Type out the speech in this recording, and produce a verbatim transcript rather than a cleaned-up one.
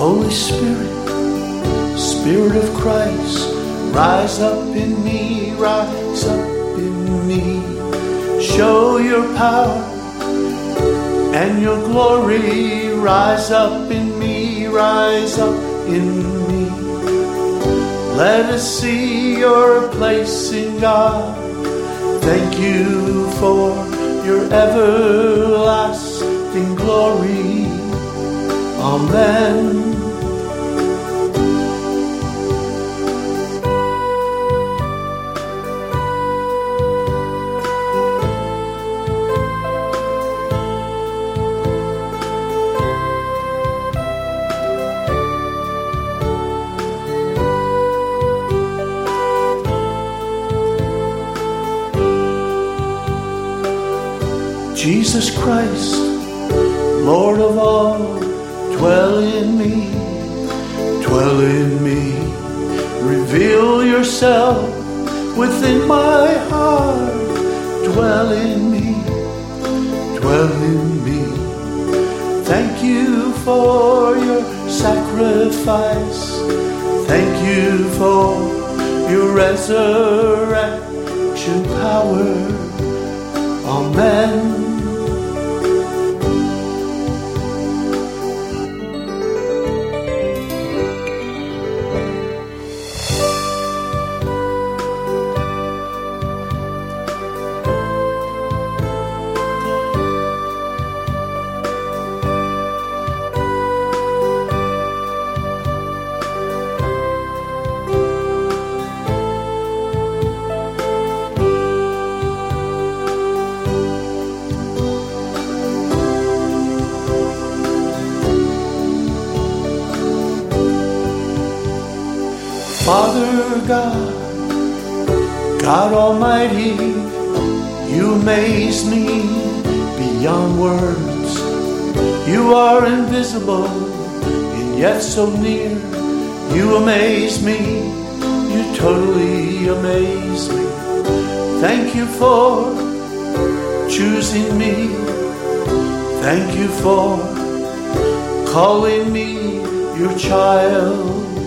Holy Spirit, Spirit of Christ, rise up in me, rise up in me. Show your power and your glory, rise up in me, rise up in me. Let us see your place in God. Thank you for your everlasting glory. Amen. Jesus Christ, Lord of all, dwell in me, dwell in me. Reveal yourself within my heart. Dwell in me, dwell in me. Thank you for your sacrifice. Thank you for your resurrection power. Amen. Father God, God Almighty, you amaze me beyond words. You are invisible and yet so near. You amaze me, you totally amaze me. Thank you for choosing me. Thank you for calling me your child.